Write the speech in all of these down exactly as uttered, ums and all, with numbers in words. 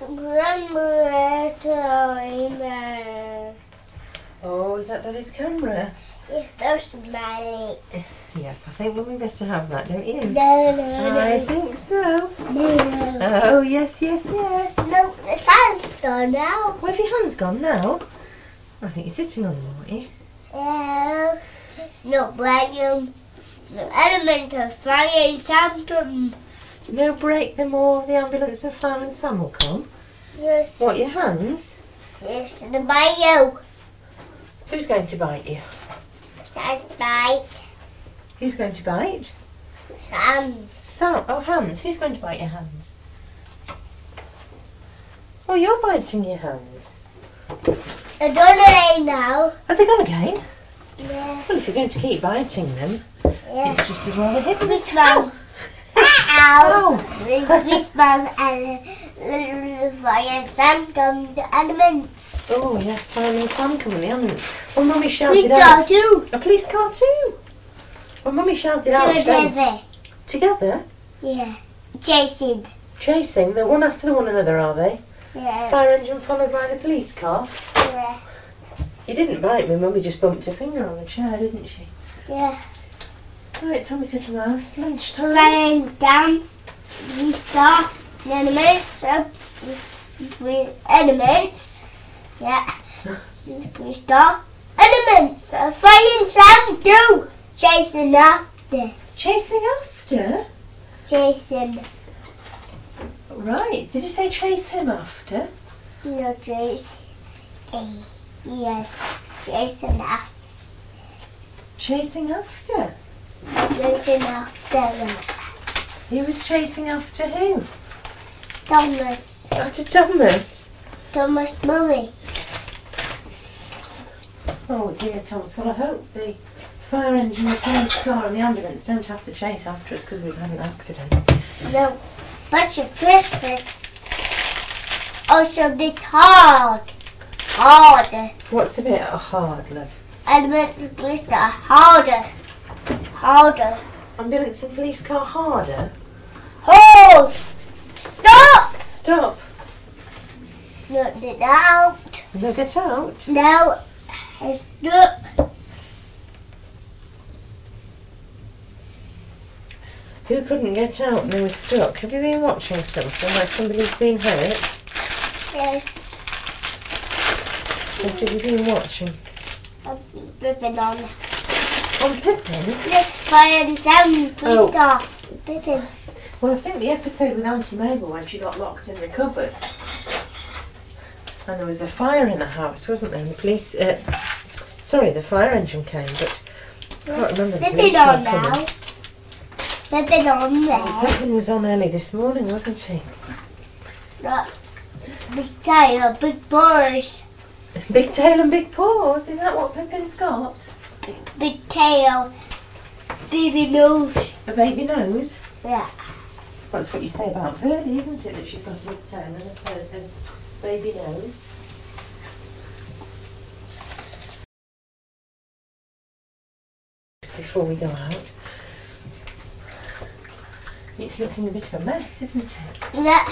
Grandma timer. Oh, is that Daddy's camera? It's so smelly. Yes, I think we better have that, don't you? No, no, I no. think so. No. Oh, yes, yes, yes. No, the fan's gone now. Where have your hands gone now? I think you're sitting on them, aren't you? Yeah. No break them. No element of flying something. No, break them or the ambulance and Fire and Sam will come. Yes. What, your hands? Yes, the bio. Who's going to bite you? That's bite. Who's going to bite? Sam. Sam. Oh, hands. Who's going to bite your hands? Oh, you're biting your hands. They're done again now. Have they gone again? Yeah. Well, if you're going to keep biting them, Yeah. it's just as well to hit them. This man. Ow! This man and little fire Sam come the elements. Oh, yes, Fire and Sam come in the ambulance. Well, Mummy We shouted go out. too. A police car too. Well, Mummy shouted out. saying- Together. Together? Yeah. Chasing. Chasing? They're one after the one another, are they? Yeah. Fire engine followed by the police car. Yeah. You didn't bite me, Mummy just bumped her finger on the chair, didn't she? Yeah. Right, Tommy's little mouse, lunchtime. Running down. We start the elements up with elements. Yeah. We start elements. A flying Sam too. Chasing after. Chasing after? Chasing. Right, did you say chase him after? No, chase. Eh, Yes. Chasing after. Chasing after? Chasing after. He was chasing after who? Thomas. After Thomas? Thomas Murray. Oh dear, Thomas, well I hope the fire engine, the police car and the ambulance don't have to chase after us because we've had an accident. No. But your Christmas. Also bit hard. Hard. What's a bit hard, love? Elements of blister harder. Harder. Ambulance and police car harder? Hold! Stop! Stop! Not it out. No, get out. No. Stop. Who couldn't get out and they were stuck? Have you been watching something where somebody's been hurt? Yes. What have you been watching? I'm flipping on. On Pippin? Let's find some Oh. pizza. Pippin. Well, I think the episode with Auntie Mabel when she got locked in the cupboard. And there was a fire in the house, wasn't there? And the police, uh, sorry, the fire engine came, but I can't remember the police Pippin on coming. now. Pippin on there. Pippin was on early this morning, wasn't he? Got big tail, big boys. Big tail and big paws, is that what Pippin's got? Big tail. Baby nose. A baby nose? Yeah. That's what you say about Verdi, isn't it? That she's got a big tail and a, a, a baby nose. Before we go out. It's looking a bit of a mess, isn't it? Yeah.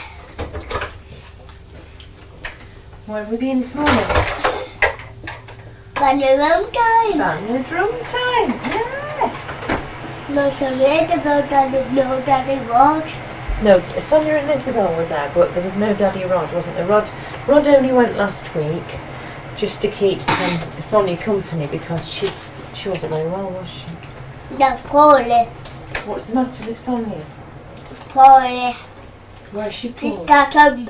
Where have we been this morning? But the wrong time. Bang drum time, yes! No, so later about that, no, daddy was. No, Sonia and Isabel were there, but there was no Daddy Rod, wasn't there? Rod, Rod only went last week just to keep um, Sonia company because she she wasn't very well, was she? No, poorly. What's the matter with Sonia? Poorly. Where's she We poor? start on.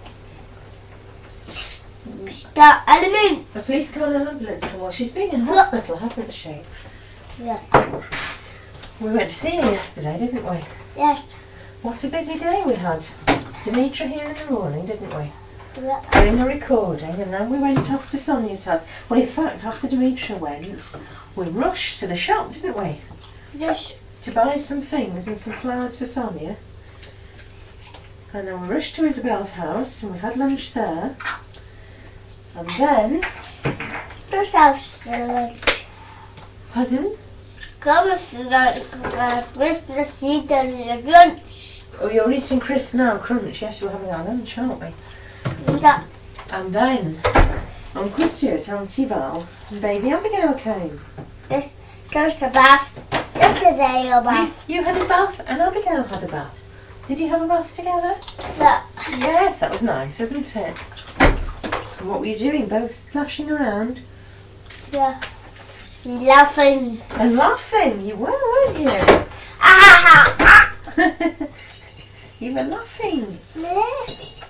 We start element. A police car and an ambulance come. Well, she's been in hospital, hasn't she? Yeah. We went to see her yesterday, didn't we? Yes. What a busy day we had. Demetra here in the morning, didn't we? Yeah. Doing a recording, and then we went off to Sonia's house. Well, in fact, after Demetra went, we rushed to the shop, didn't we? Yes. To buy some things and some flowers for Sonia. And then we rushed to Isabel's house and we had lunch there. And then... This house. Uh, Pardon? come and Christmas seed and lunch. Oh, you're eating crisps now, crunch. Yes, we're having our lunch, aren't we? Yeah. And then Uncle Stuart, Auntie Val and baby Abigail came. This goes to bath. Yesterday a bath. You, you had a bath and Abigail had a bath. Did you have a bath together? Yeah. Yes, that was nice, wasn't it? And what were you doing? Both splashing around? Yeah. Laughing. And laughing, you were, weren't you? Ah! Ah! You were laughing. Yeah.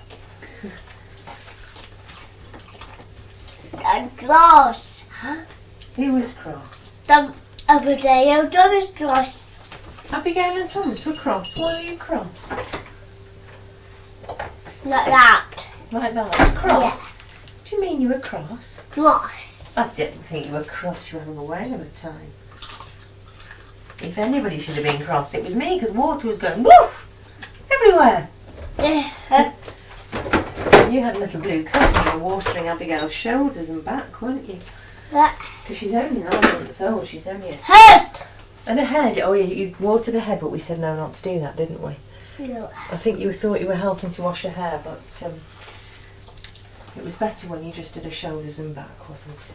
And cross. Who was cross? The other day, I was cross. Abigail and Thomas were cross. Why are you cross? Like that. Like that? Cross? Yes. Do you mean you were cross? Cross. I didn't think you were cross. You were having a whale of a time. If anybody should have been cross, it was me, because water was going woof everywhere. Yeah. You had a little blue cup and you were watering Abigail's shoulders and back, weren't you? Yeah. Because she's only nine months old. She's only a Head. And a head. Oh, yeah, you watered her head, but we said no, not to do that, didn't we? No. I think you thought you were helping to wash her hair, but um, it was better when you just did her shoulders and back, wasn't it?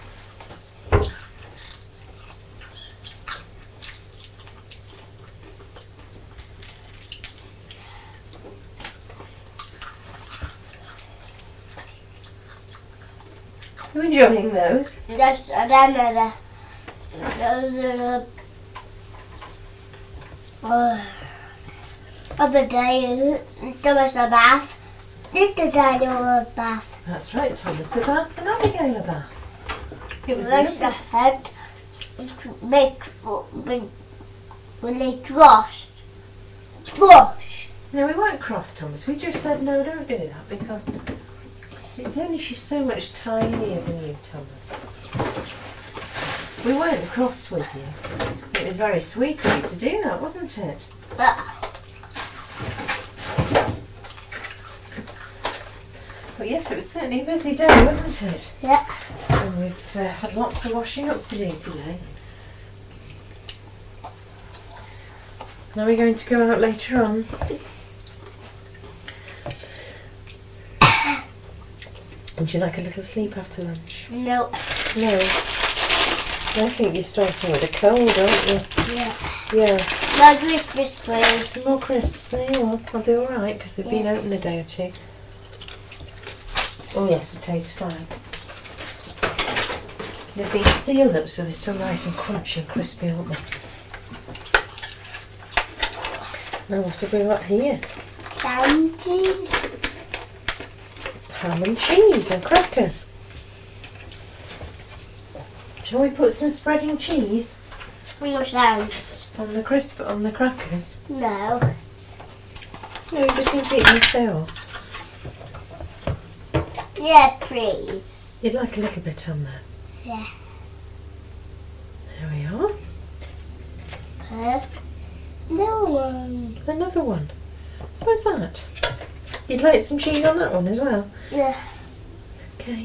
You enjoying those? Yes, and then the the uh, other day there was a bath. This the day there was a bath. That's right, Thomas the bath and Abigail a bath. It was Like the lovely. head make when when they cross. Cross. No, we weren't cross, Thomas. We just said no, don't do that because it's only she's so much tinier than you, Thomas. We weren't cross with you. It was very sweet of you to do that, wasn't it? Yeah. But yes, it was certainly a busy day, wasn't it? Yeah. And we've uh, had lots of washing up to do today. Now we're going to go out later on. Would you like a little sleep after lunch? No. No. I think you're starting with a cold, aren't you? Yeah. Yes. My Christmas please. Some more crisps, there you are. I'll do alright because they've been Yeah. open a day or two. Oh yes, it tastes fine. They've been sealed up so they're still nice and crunchy and crispy, aren't they? Now what have we got here? Ham cheese. Ham and cheese and crackers. Shall we put some spreading cheese No sounds. on the crisp on the crackers? No. No, you just need to eat them as they are. Yes, please. You'd like a little bit on there. Yeah. There we are. Huh? No one. Another one. What's that? You'd like some cheese on that one as well? Yeah. Okay.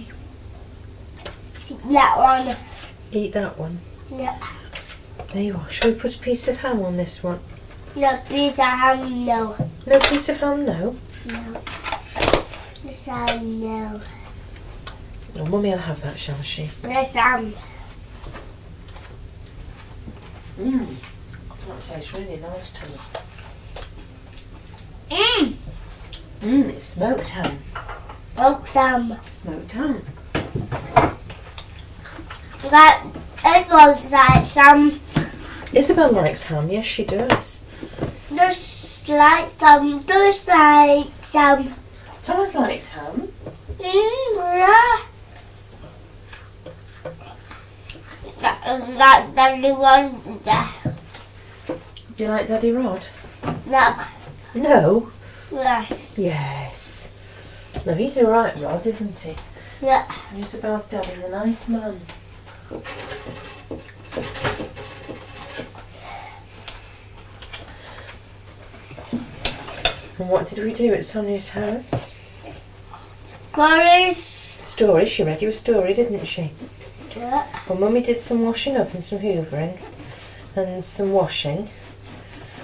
That one. Eat that one. Yeah. There you are. Shall we put a piece of ham on this one? No, please, I have no. No piece of ham, no. No. Yes, I know. Well, Mummy will have that, shall she? Yes, I'm. Mmm. That tastes really nice, Tommy. Mmm. Mmm, it's smoked ham. Oh, some. Smoked ham. That everyone's like some. Isabel likes ham, yes she does. Just like some. Just like some. Thomas likes ham. Mm, yeah. That, that, that the one. That, Do you like Daddy Rod? that, No. yeah. Yes. No, he's alright, Rod, isn't he? Yeah. Isabel's dad is a nice man. And what did we do at Sonia's house? Chorus. Story, she read you a story, didn't she? Yeah. Well, Mummy did some washing up and some hoovering and some washing.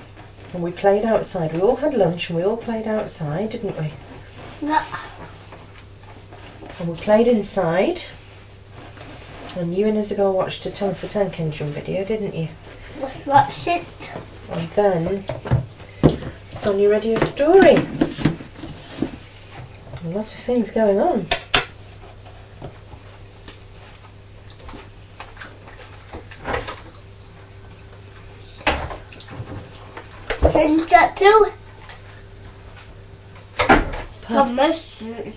And we played outside. We all had lunch and we all played outside, didn't we? Yeah. And we played inside. And you and Isabel watched a Thomas the Tank Engine video, didn't you? Watch it. And then Sonia read you a story. And lots of things going on. Then that too. Thomas,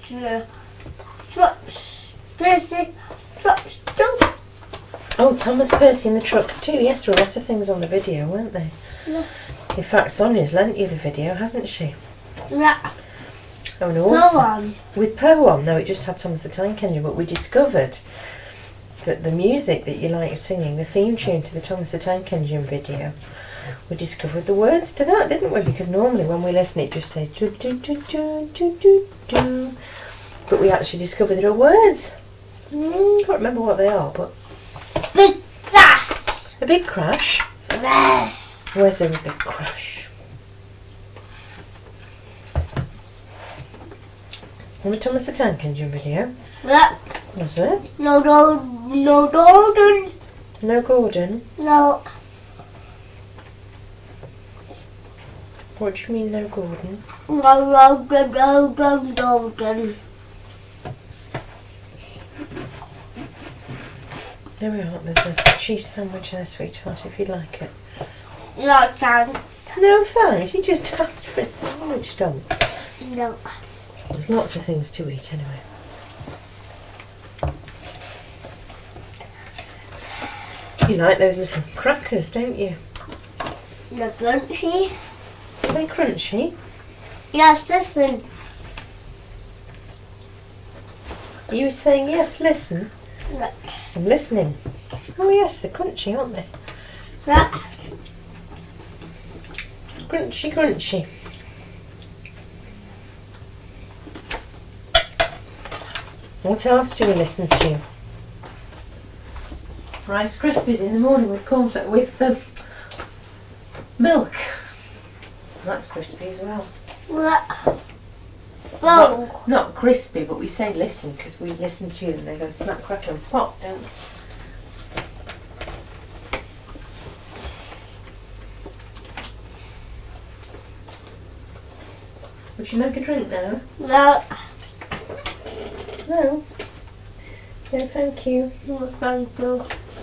trucks, Percy, trucks too. Oh, Thomas Percy and the trucks too. Yes, there were lots of things on the video, weren't there? Yeah. In fact, Sonia's lent you the video, hasn't she? Yeah. Oh, and also, on. with Poe on, no, it just had Thomas the Tank Engine, but we discovered that the music that you like singing, the theme tune to the Thomas the Tank Engine video, we discovered the words to that, didn't we? Because normally when we listen it just says do do do do do do do, but we actually discovered there are words. Mm, can't remember what they are, but Big crash. a big crash. There. Where's there a big crash? On the Thomas the Tank Engine video, Yeah. was it? No, no, no, Gordon. No Gordon. No. What do you mean no Gordon? No, no, no, no, no, Gordon. There we are. There's a cheese sandwich there, sweetheart, if you'd like it. No chance. No thanks. You just asked for a sandwich, Dom. No. There's lots of things to eat anyway. You like those little crackers, don't you? The crunchy. Are they crunchy? Yes, listen. You were saying yes, listen. No. I'm listening. Oh yes, they're crunchy, aren't they? Yeah. Crunchy, crunchy. What else do we listen to? Rice Krispies in the morning with cornflakes with um, milk. That's crispy as well. Yeah. Well, Not, not crispy, but we say listen because we listen to them. They go snap, crackle and pop, don't they? Would you make a drink now? no. No. No, thank you. No, thank you.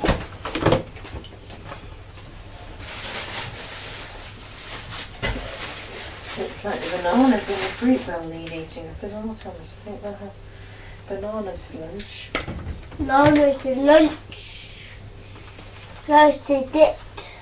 Looks like the bananas in the fruit bowl need eating up as well, Thomas. I think they'll have bananas for lunch. No, it's a lunch. Roasted it.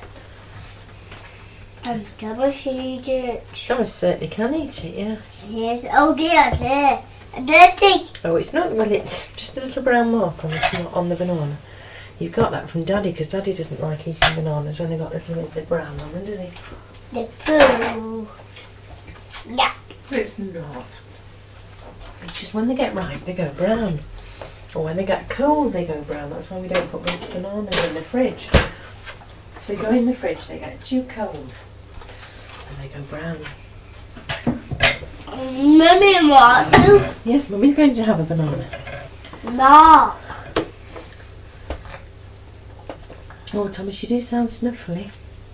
And Thomas eat it. Thomas certainly can eat it, yes. Yes. Oh dear, there. Dirty. Oh, it's not, well, it's just a little brown mark on the, on the banana. You've got that from Daddy, because Daddy doesn't like eating bananas when they've got little bits of brown on them, does he? The poo. Yeah. It's not. It's just when they get ripe, they go brown. Or when they get cold, they go brown. That's why we don't put the bananas in the fridge. If they go in the fridge, they get too cold. And they go brown. Mummy, what? Yes, Mummy's going to have a banana. No. Oh, Thomas, you do sound snuffly.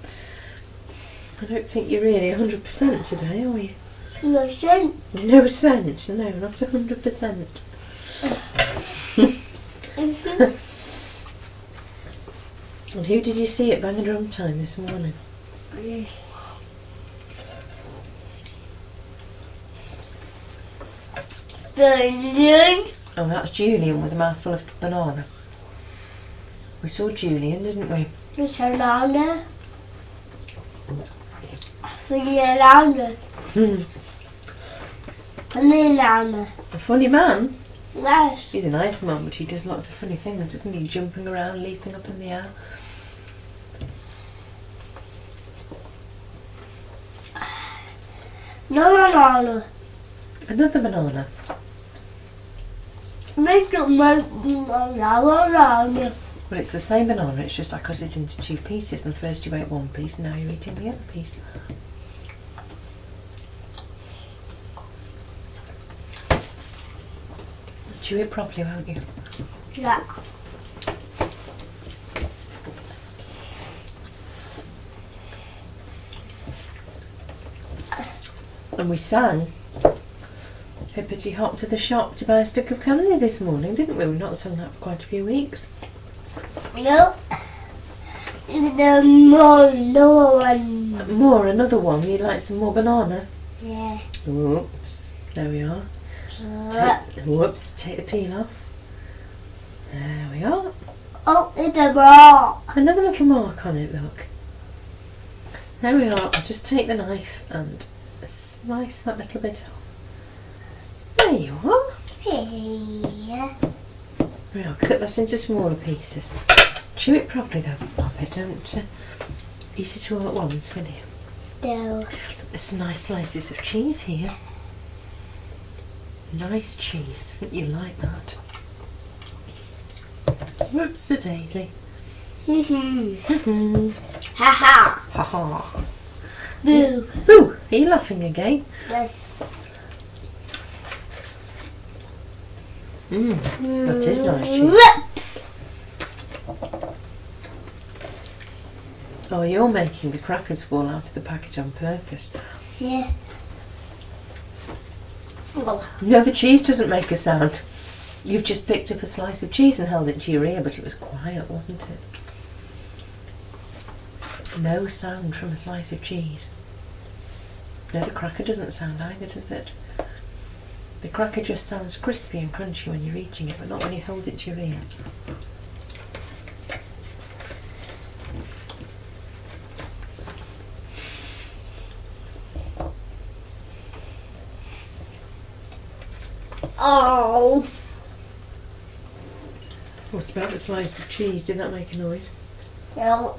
I don't think you're really one hundred percent today, are you? Listen. No scent, no, not one hundred percent. And who did you see at Bang and Drum Time this morning? Julian. Oh, that's Julian with a mouthful of banana. We saw Julian, didn't we? It's around there. Funny around there. Hmm. Funny around there. A funny man? Yes. He's a nice man, but he does lots of funny things, doesn't he? Jumping around, leaping up in the air. No, no, no, no. Another banana. Make it make banana around there. Well, it's the same banana, it's just I cut it into two pieces, and first you ate one piece, and now you're eating the other piece. Chew it properly, won't you? Yeah. And we sang Hippity Hop to the shop to buy a stick of candy this morning, didn't we? We've not sung that for quite a few weeks. No. No more, no one. More, another one. You'd like some more banana? Yeah. Oops, there we are. Let's Uh, take, whoops, take the peel off. There we are. oh, it's a ball. Another little mark on it, look. There we are. I'll just take the knife and slice that little bit off. There you are. Yeah. Right, I'll cut this into smaller pieces. Chew it properly though, Poppy. Don't uh, eat it all at once, will you? No. There's some nice slices of cheese here. Nice cheese. I think you like that. Whoops, a daisy. Mm-hmm. Ha ha. Ha ha. Boo. Ooh, are you laughing again? Yes. Mmm, that is nice cheese. Whoop. Oh, you're making the crackers fall out of the packet on purpose. Yeah. Oh. No, the cheese doesn't make a sound. You've just picked up a slice of cheese and held it to your ear, but it was quiet, wasn't it? No sound from a slice of cheese. No, the cracker doesn't sound either, does it? The cracker just sounds crispy and crunchy when you're eating it, but not when you hold it to your ear. Oh. What about the slice of cheese? Did that make a noise? No.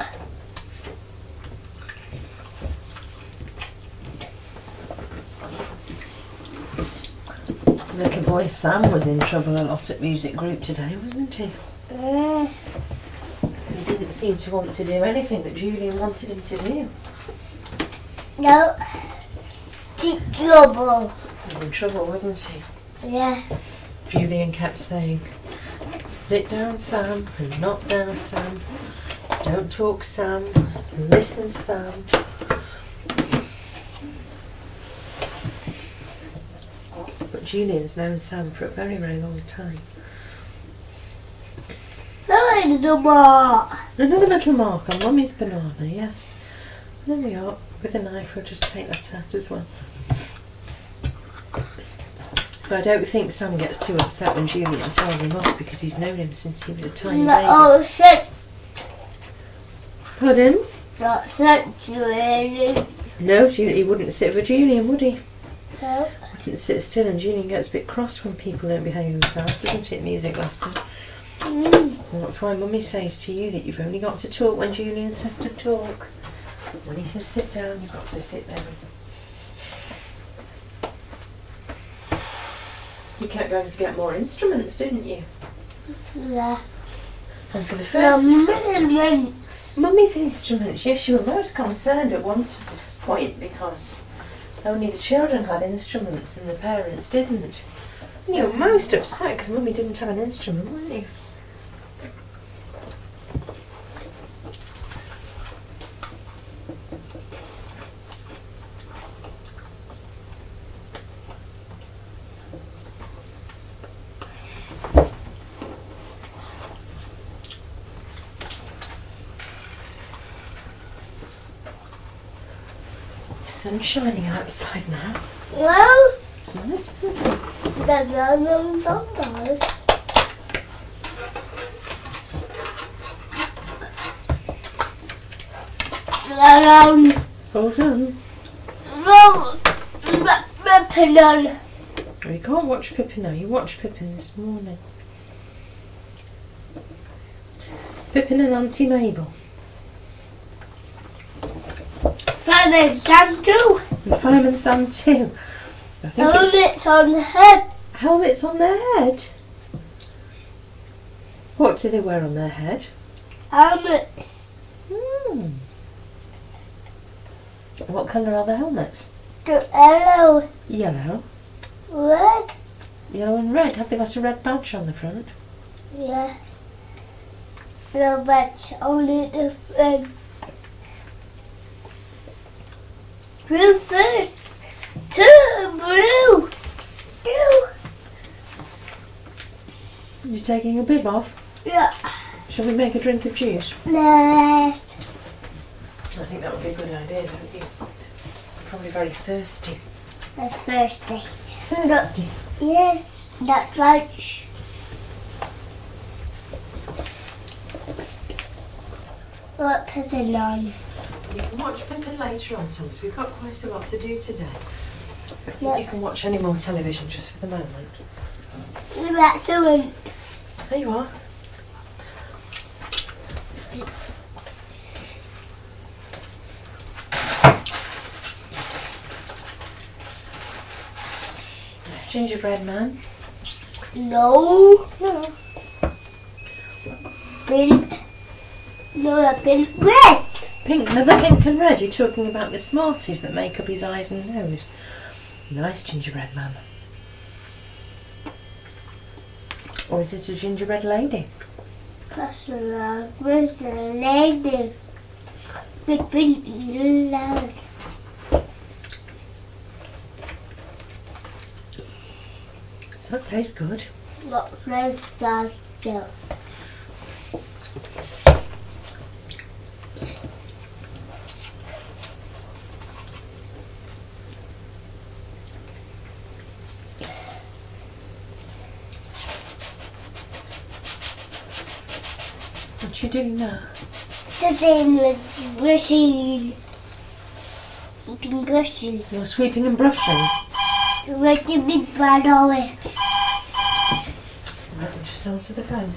Little boy Sam was in trouble a lot at music group today, wasn't he? Uh, He didn't seem to want to do anything that Julian wanted him to do. no. Deep trouble. He was in trouble, wasn't he? Yeah. Julian kept saying, "Sit down, Sam, and not down, Sam. Don't talk, Sam. Listen, Sam." But Julian's known Sam for a very, very long time. No, no more. Another little mark on Mummy's banana, yes. There we are. With a knife, we'll just take that out as well. So I don't think Sam gets too upset when Julian tells him off because he's known him since he was a tiny No, baby. oh, shit. Pardon? Not such Julian. No, Ju- he wouldn't sit for Julian, would he? No. Wouldn't sit still, and Julian gets a bit cross when people don't behave themselves, doesn't it, music lesson? Mm. And that's why Mummy says to you that you've only got to talk when Julian says to talk. When he says sit down, you've got to sit down. You kept going to get more instruments, didn't you? Yeah. And for the first Um, Mummy's instruments, yes, you were most concerned at one point because only the children had instruments and the parents didn't. And you were most upset because Mummy didn't have an instrument, weren't you? The sun's shining outside now. well, It's nice, isn't it? there's no numbers. Um, Well done. no, weapon on. Oh, you can't watch Pippin now. You watched Pippin this morning. Pippin and Auntie Mabel. Fireman Sam too. And Fireman Sam too. I think it's Helmets on the head. helmets on their head. What do they wear on their head? Helmets. Hmm. What colour are the helmets? The yellow, Yellow. red, Yellow and red. Have they got a red badge on the front? Yeah. No, but only the um, blue first. Two blue. Blue. You're taking a bib off? Yeah. Shall we make a drink of juice? Yes. I think that would be a good idea, don't you? Probably very thirsty. That's thirsty. Thirsty? Yes, that's right. What Pippin on? You can watch Pippin later on, Thomas. We've got quite a lot to do today. I think What? you can watch any more television just for the moment. What about doing? There you are. Gingerbread man? No. No. Pink. No, a pink red. Pink, another pink and red. You're talking about the Smarties that make up his eyes and nose. Nice gingerbread man. Or is it a gingerbread lady? That's a with a lady. With pink loud. That tastes good. What does that do? What you doing now? Sitting with brushing. Keeping brushes. You're sweeping and brushing. With the big bad away. Right, I'll just answer the phone.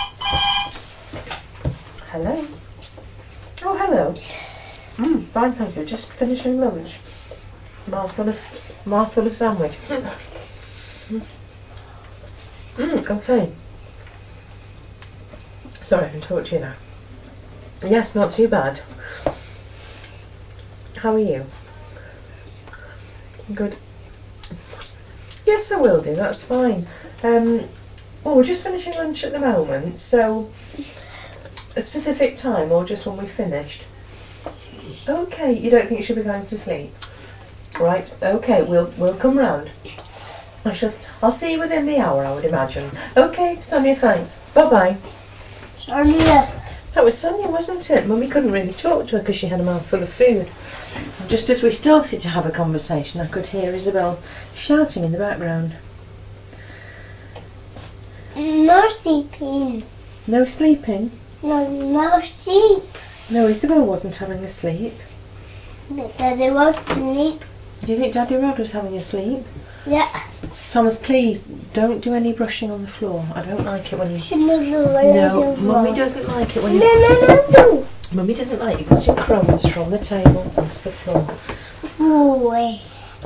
Hello? Oh, hello. Mm, fine, thank you. Just finishing lunch. Mouthful of, mouthful of sandwich. mm. Mm, okay. Sorry, I can talk to you now. Yes, not too bad. How are you? Good. Yes, I will do. That's fine. Um, well, we're just finishing lunch at the moment, so a specific time or just when we finished? Okay, you don't think you should be going to sleep? Right, okay, we'll we'll come round. I shall, I'll see you within the hour, I would imagine. Okay, Sonia, thanks. Bye-bye. Sonia. That was Sonia, wasn't it? Mummy couldn't really talk to her because she had a mouthful of food. Just as we started to have a conversation, I could hear Isabel shouting in the background. No sleeping. No sleeping? No, no sleep. No, Isabel wasn't having a sleep. Daddy won't sleep. Do you think Daddy Rod was having a sleep? Yeah. Thomas, please, don't do any brushing on the floor. I don't like it when you... No, no, No, Mummy doesn't like it when you... No, no, no, no. Mummy doesn't like you putting crumbs from the table onto the floor. Boy.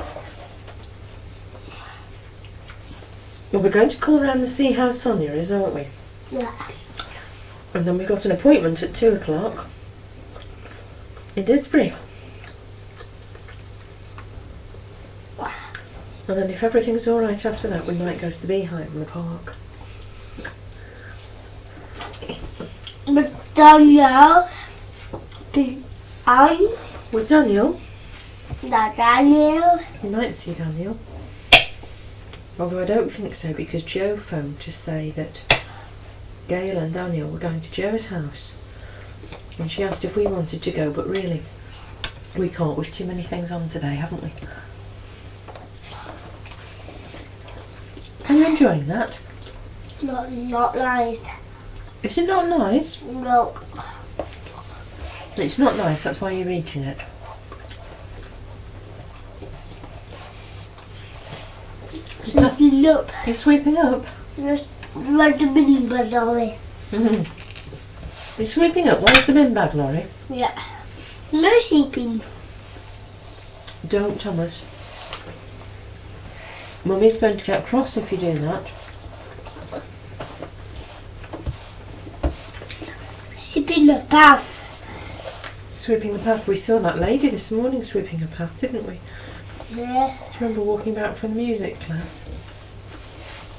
Well, we're going to call round and see how Sonia is, aren't we? Yeah. And then we've got an appointment at two o'clock in Disbury. And then if everything's all right after that, we might go to the Beehive in the park. But Daniel, I'm With Daniel? not Daniel. You might see Daniel. Although I don't think so, because Jo phoned to say that Gail and Daniel were going to Jo's house. And she asked if we wanted to go, but really, we can't. We've too many things on today, haven't we? Are you enjoying that? Not, not nice. Is it not nice? No. It's not nice, that's why you're eating it. Just look. You're sweeping up? Just like the mini bag away. Mm-hmm. You're sweeping up? Where's the bin bag, Laurie? Yeah. No sleeping. Don't, Thomas. Mummy's going to get cross if you do that. Sleeping the path. Sweeping the path. We saw that lady this morning sweeping a path, didn't we? Yeah. Do you remember walking back from the music class?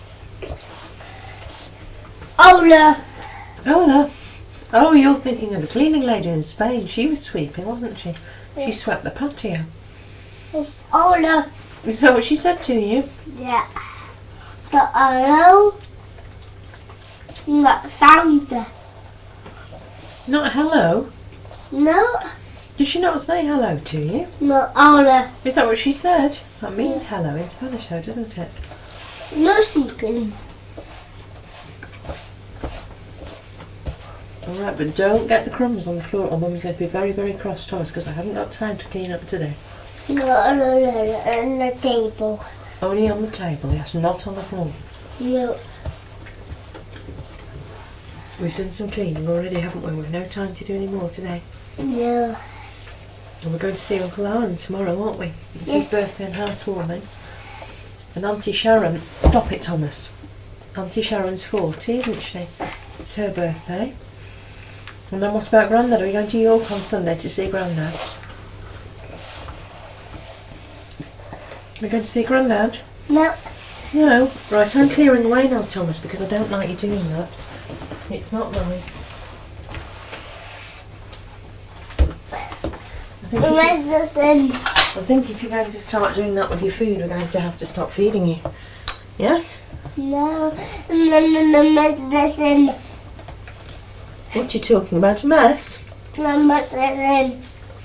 Ola. Ola. Oh, you're thinking of the cleaning lady in Spain. She was sweeping, wasn't she? Yeah. She swept the patio. It's Ola. Is that what she said to you? Yeah. But hello. Not Santa. Not hello? No. Did she not say hello to you? No, Ola. Is that what she said? That means hello in Spanish though, doesn't it? No sleeping. Alright, but don't get the crumbs on the floor or Mummy's going to be very, very cross to us because I haven't got time to clean up today. No, no, no, no, on the table. Only on the table, yes, not on the floor. No. We've done some cleaning already, haven't we? We've no time to do any more today. No. And we're going to see Uncle Alan tomorrow, aren't we? It's Yes. his birthday and housewarming. And Auntie Sharon, stop it, Thomas. Auntie Sharon's forty, isn't she? It's her birthday. And then what about Grandad? Are we going to York on Sunday to see Grandad? We're going to see Grandad? No. No. Right, I'm clearing away now, Thomas, because I don't like you doing that. It's not nice. I think, if you, Medicine. I think if you're going to start doing that with your food, we're going to have to stop feeding you. Yes? No. No, no, no, medicine. What are you talking about? A mess? No, medicine.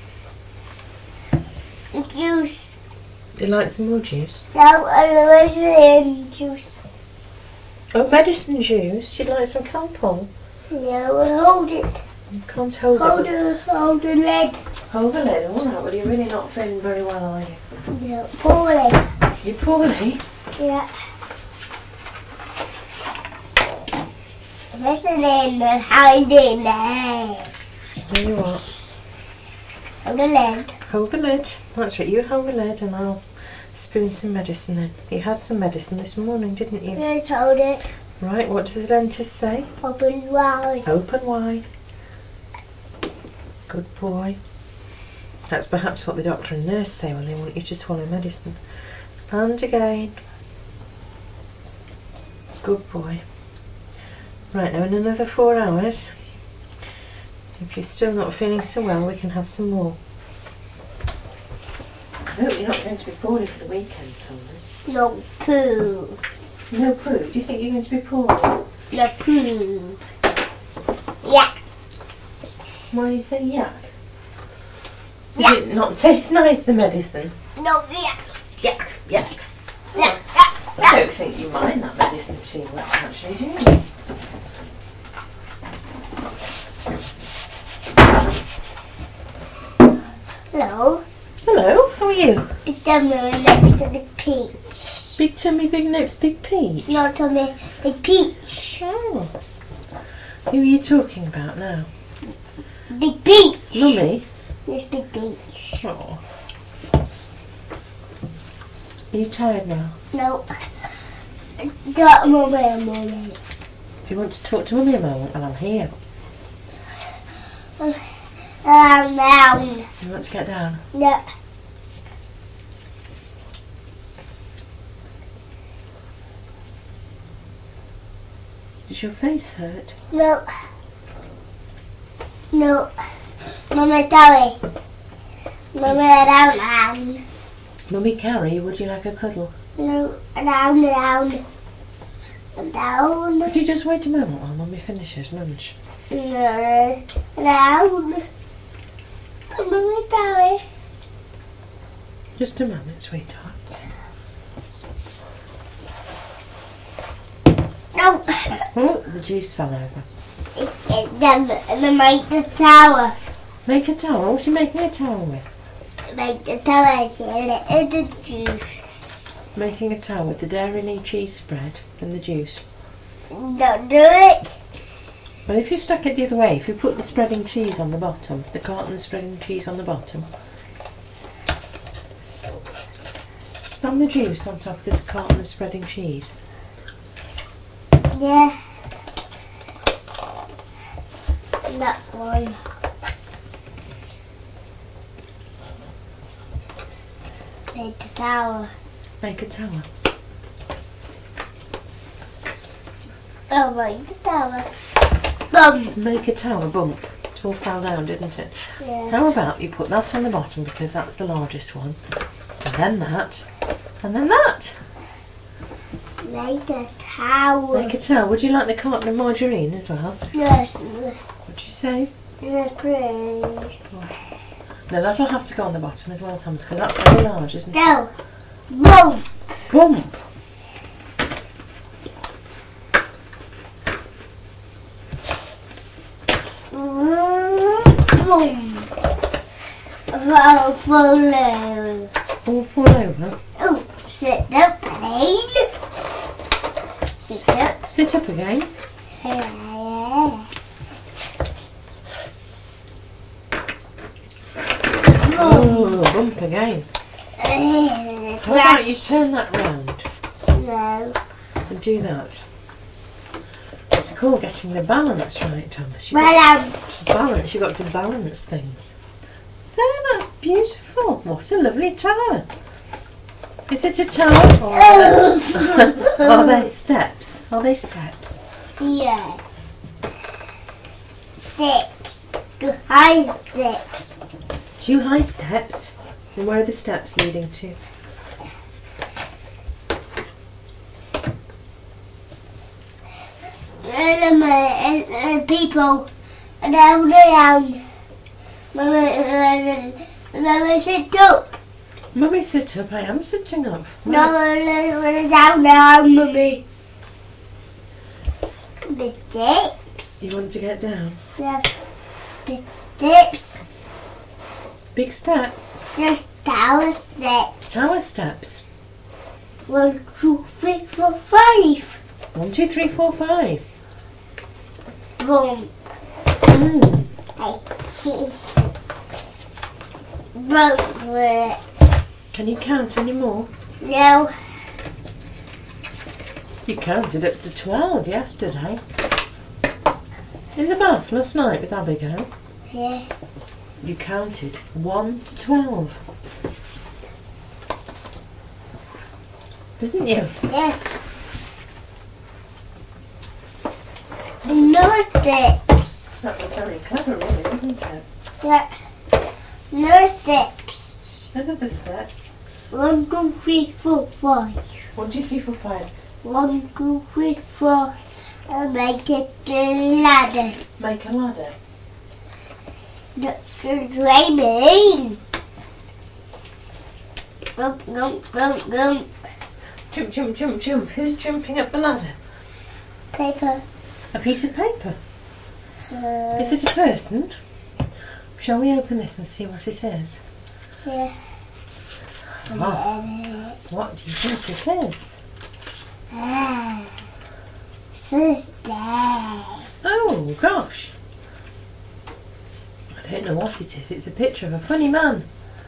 Juice. Do you like some more juice? No, medicine juice. Oh, medicine juice? You'd like some Calpol? Yeah, well, hold it. You can't hold, Hold it. the, hold the lid. Hold the lid, alright. Well, you're really not feeling very well, are you? Yeah, pull it. You're poorly? Yeah. Listen in and hide in there. There you are. Hold the lid. Hold the lid. That's right, you hold the lid and I'll spoon some medicine in. You had some medicine this morning, didn't you? Just hold it. Right, what does the dentist say? Open wide. Open wide. Good boy. That's perhaps what the doctor and nurse say when they want you to swallow medicine. And again. Good boy. Right, now in another four hours, if you're still not feeling so well, we can have some more. I hope you're not going to be poorly for the weekend, Thomas. No poo. No poo? Do you think you're going to be poorly? No poo. Yeah. Why do you say yak? Yeah. Did it not taste nice, the medicine? No, yeah. Yak, yak. Yeah, yeah, I don't think you mind that medicine too much, actually, do you? Hello. Hello, how are you? Big tummy next to the peach. Big tummy, big lips, big peach. No tummy, big peach. Oh. Who are you talking about now? Big peach. Mummy? Yes, big peach. Oh. Are you tired now? No. Don't move it, move it. Do you want to talk to Mummy a moment while I'm here? Um, down. You want to get down? Yeah. Does your face hurt? No. No. Mama, sorry. Mama, down, down. Mummy Carrie, would you like a cuddle? No, down, down. Down. Could you just wait a moment while Mummy finishes lunch? No, down. Mama, sorry. Just a moment, sweetheart. No. Oh, the juice fell over. It, it done, and then make the tower. Make a towel? What are you making a towel with? Make the tower get it in the juice. Making a towel with the Dairy Lee cheese spread and the juice. Don't do it. Well, if you stuck it the other way, if you put the spreading cheese on the bottom, the carton spreading cheese on the bottom, stand the juice on top of this carton of spreading cheese. Yeah. That one. Make the tower. Make a tower. Uh, Oh my tower. Bum. Make a tower bump. It all fell down, didn't it? Yeah. How about you put that on the bottom because that's the largest one, and then that, and then that. Make a tower. Make a tower. Would you like the carton of margarine as well? Yes. What'd you say? Yes, please. No, that'll have to go on the bottom as well, Thomas, because that's very large, isn't it? No. Bump. Bump. Boom. Roll follow. All fall over. Oh, sit up, please. Sit up. Sit up again. Yeah. Oh, bump again. How about you turn that round No. and do that? It's called getting the balance right, Thomas. You've Well, got um, to balance. You've got to balance things. Oh, that's beautiful. What a lovely tower. Is it a tower? Or are they steps? Are they steps? yeah. Steps. The high steps. Two high steps. And where are the steps leading to? And, um, and, and people down around. Mama, Mama, sit up. Mummy, sit up. I am sitting up. No, no, down, down, Mummy. The steps. You want to get down? The, the steps. Big steps. The tower steps. Tower steps. One, two, three, four, five. One, two, three, four, five. Boom. Mm. I see. Boom. Can you count any more? No. You counted up to twelve yesterday. In the bath last night with Abigail. Yeah. You counted one to twelve. Didn't you? Yes. No steps. That was very clever, really, wasn't it? Yeah. No steps. Look at the steps. One, two, three, four, five. One, two, three, four, five. One, two, three, four. And make it a ladder. Make a ladder. That's what I mean. Jump, jump, jump, jump. Jump, jump, jump, jump. Who's jumping up the ladder? Paper. A piece of paper. Uh, Is it a person? Shall we open this and see what it is? yeah. Ah, what do you think it is? Ah. Sister. Oh, gosh. I don't know what it is. It's a picture of a funny man.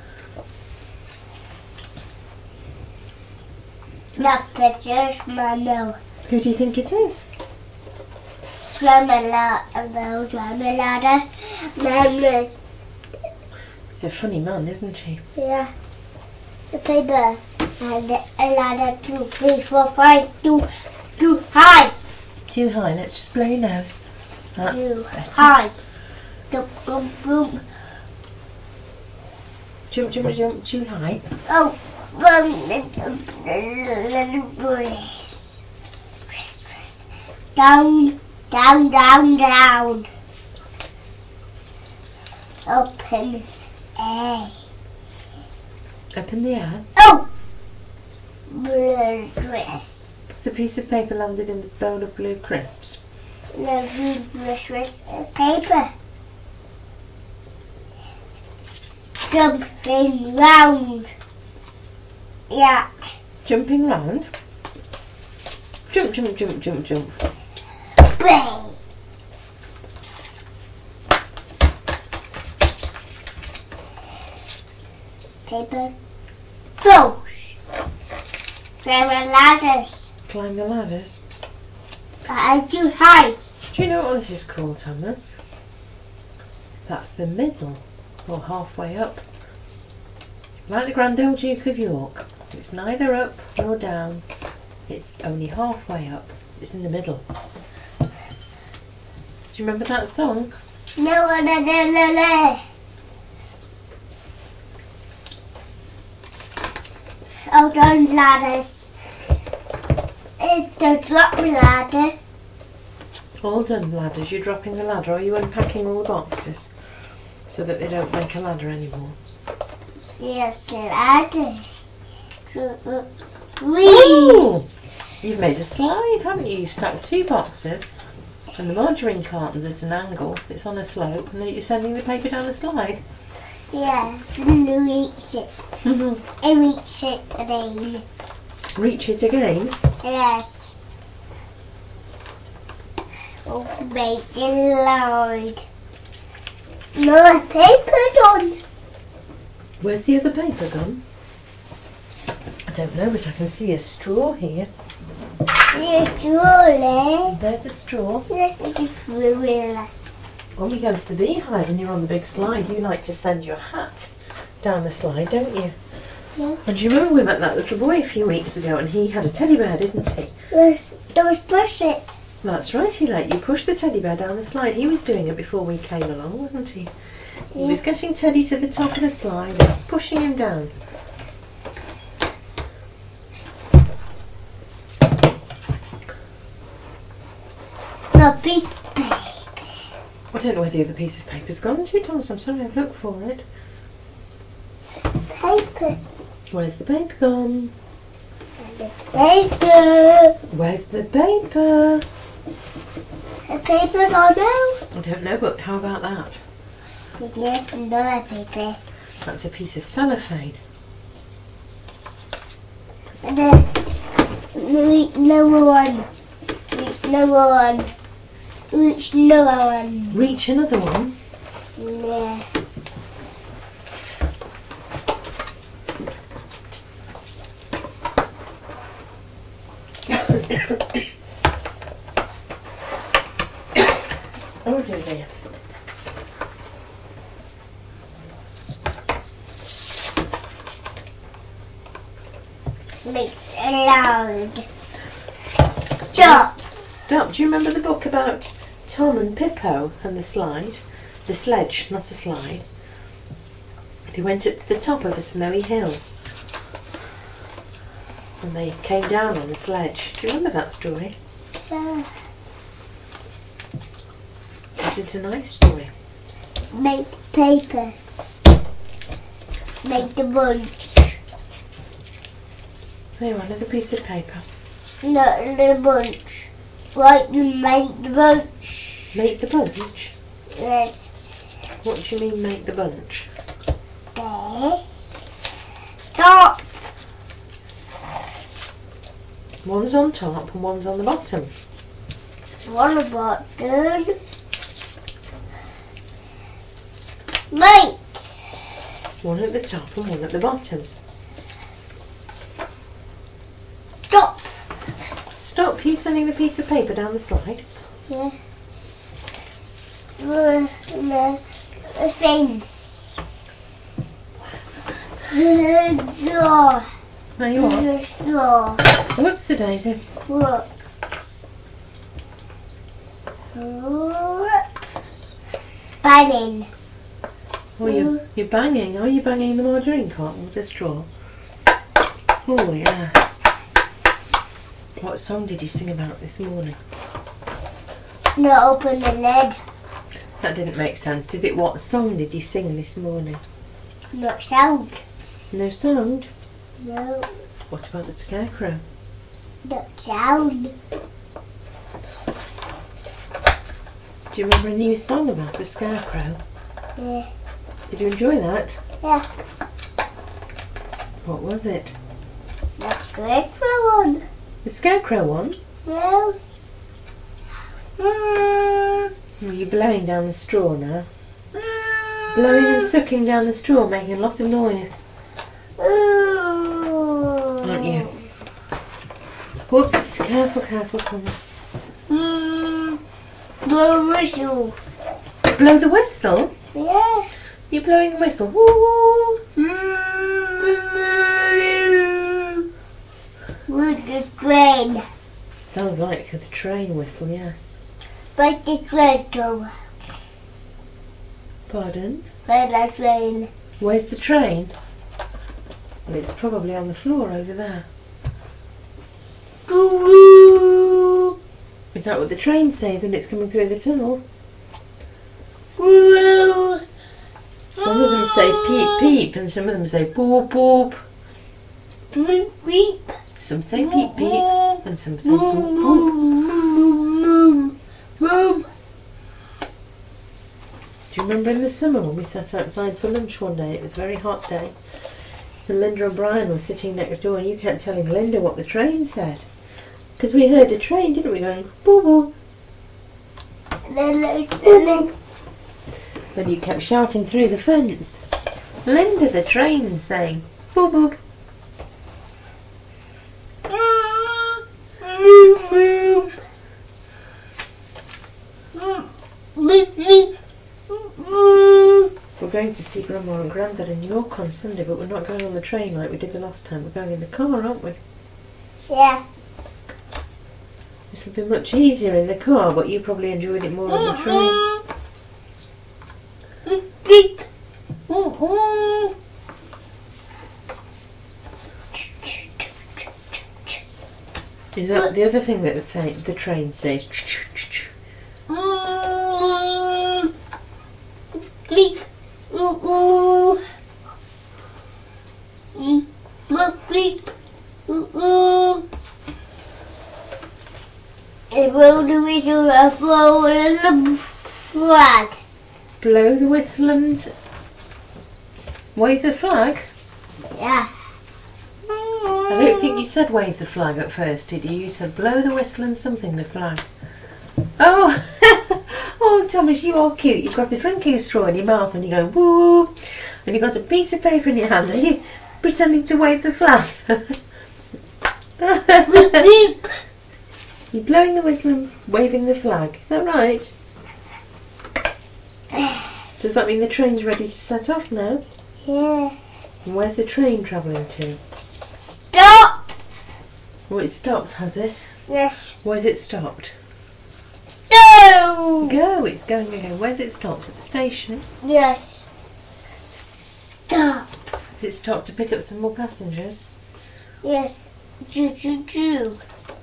Not pictures, Mama. Who do you think it is? Grandma, no, Grandma ladder. Mama. It's a funny man, isn't he? Yeah. The paper. And a ladder, two, three, four, five, two, two high. Too high. Let's just blow your nose. That's Two better. high. Boom, boom, boom. Jump, jump, jump. Too high. Oh, boom, little, little boys. Down, down, down, down. Open air. Up in the air. Oh! Blue dress. It's a piece of paper landed in the bowl of blue crisps. The blue dress was a paper. Jumping round. Yeah. Jumping round. Jump, jump, jump, jump, jump. Bang. Paper. Goes. There are ladders. Climb the ladders. I'm too high. Do you know what this is called, Thomas? That's the middle, or halfway up. Like the Grand Old Duke of York. It's neither up nor down. It's only halfway up. It's in the middle. Do you remember that song? No, no, no, no, no. Hold on, ladders. It's the drop ladder. All done, ladders. You're dropping the ladder. Are you unpacking all the boxes so that they don't make a ladder anymore? Yes, the ladder. Ooh! You've made a slide, haven't you? You've stuck two boxes and the margarine carton's at an angle. It's on a slope, and then you're sending the paper down the slide. Yes, and reach it. And reach it again. Reach it again? Yes. Oh, make it loud. No paper done. Where's the other paper gone? I don't know, but I can see a straw here. It's rolling. There's a straw. Yes, it's rolling. When we go to the beehive and you're on the big slide, you like to send your hat down the slide, don't you? Yeah. And do you remember we met that little boy a few weeks ago and he had a teddy bear, didn't he? Yes, there was push it. That's right, he let you push the teddy bear down the slide. He was doing it before we came along, wasn't he? He Yeah. was getting Teddy to the top of the slide and pushing him down. No piece of paper. I don't know where the other piece of paper's gone to, Thomas. I'm sorry, I've looked for it. Paper. Where's the paper gone? Paper. Where's the paper? The paper gone now? I don't know, but how about that? Yes, another paper. That's a piece of cellophane. And then reach number one. Reach number one. Reach number one. Reach another one. Yeah. Oh dear, dear. Makes it loud. Stop. Stop. Do you remember the book about Tom and Pippo and the slide? The sledge, not a slide. They went up to the top of a snowy hill. And they came down on the sledge. Do you remember that story? Uh, It's a nice story. make paper. Make the bunch. There, another piece of paper. Not the bunch. Right, you make the bunch. Make the bunch? Yes. What do you mean make the bunch? There. Top. One's on top and one's on the bottom. One button. Make. One at the top and one at the bottom. Stop. Stop, you sending the piece of paper down the slide? Yeah. The, the, the fence. The door. There you are. The door. Whoops, a daisy. Look. Look. Banging. Oh, you're, you're banging. Are you banging the margarine carton with the straw? Oh, yeah. What song did you sing about this morning? No, open the lid. That didn't make sense, did it? What song did you sing this morning? Not sound. No sound? No, What about the scarecrow? not sound. Do you remember a new song about a scarecrow? Yeah. Did you enjoy that? Yeah. What was it? Not good for one. The scarecrow one? No. Are you blowing down the straw now? Blowing and sucking down the straw, making a lot of noise. Aren't you? Whoops, careful, careful, Thomas. Mm. Blow whistle. Blow the whistle? Yeah. You're blowing the whistle. Woo! With the train. Sounds like the train whistle, yes. Where's the train go? Pardon? Where's the train? Where's the train? Well, it's probably on the floor over there. Is that what the train says when it's coming through the tunnel? Some of them say peep peep and some of them say boop boop. Beep beep. Some say peep peep and some say boop boop. Do you remember in the summer when we sat outside for lunch one day? It was a very hot day. And Linda and Brian were sitting next door and you kept telling Linda what the train said. Because we heard the train, didn't we? Going boo boo. And you kept shouting through the fence. Linda, the train's saying boo boo. We're going to see Grandma and Grandad in York on Sunday, but we're not going on the train like we did the last time. We're going in the car, aren't we? Yeah. It'll be much easier in the car, but you probably enjoyed it more on the train. Is that the other thing that the, th the train says? Blow the whistle and throw in the flag. Blow the whistle and wave the flag? Yeah. I don't think you said wave the flag at first, did you? You said blow the whistle and something the flag. Oh, oh, Thomas, you are cute. You've got a drinking straw in your mouth and you're going woo, and you've got a piece of paper in your hand and you're pretending to wave the flag. You're blowing the whistle and waving the flag. Is that right? Does that mean the train's ready to set off now? Yeah. And where's the train travelling to? Stop! Oh, it's stopped, has it? Yes. Where's it stopped? No! Go, it's going again. Where's it stopped? At the station? Yes. Stop. Has it stopped to pick up some more passengers? Yes. Choo choo choo.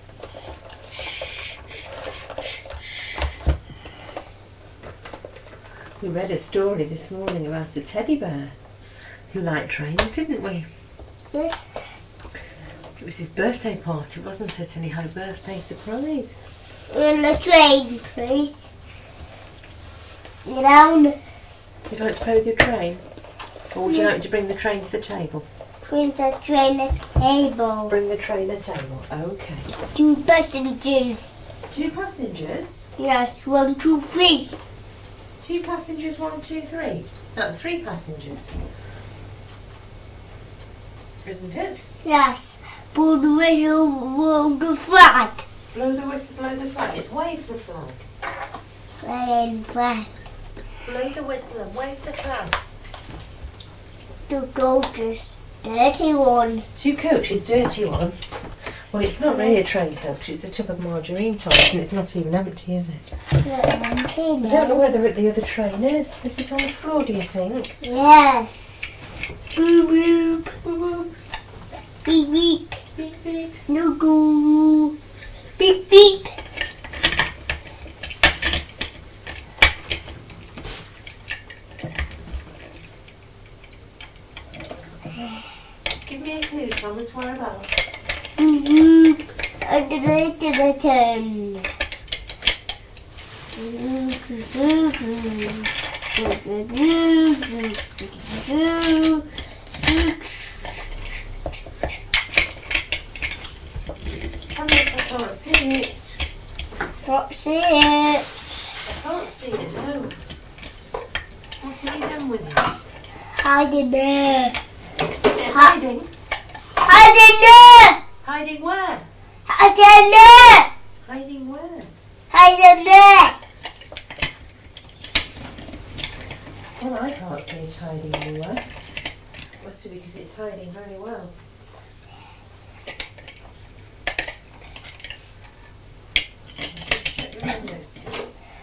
We read a story this morning about a teddy bear who liked trains, didn't we? Yes. It was his birthday party, wasn't it? And he had a birthday surprise. In the train, please. Get down. You'd like to play with your train? Or would you like to bring the train to the table? Bring the train at the table. Bring the train to the table, okay. Two passengers. Two passengers? Yes, one, two, three. Two passengers, one, two, three. No, three passengers. Isn't it? Yes. Blow the whistle, blow the flag. Blow the whistle, blow the flag. It's wave the flag. Flag, flag. Blow the whistle and wave the flag. Two coaches. Dirty one. Two coaches, dirty one. Well, it's not really a train coach, it's a tub of margarine toast and it's not even empty, is it? I don't know whether the other train is. Is it on the floor, do you think? Yes. Boop, boop, boop. Beep, beep. Beep, beep. No go. Beep, beep. Give me a clue, Thomas, whereabouts? Boop, boop. Under the to the turn. Thomas, I can't see it. Can't see it. I can't see it, no. What have you done with it? Hiding there. Is it hiding? Hiding there. Hiding where? Hiding there. Hiding where? Hiding there. Well, I can't see it hiding anywhere. Must be because it's hiding very well. Just check the windows.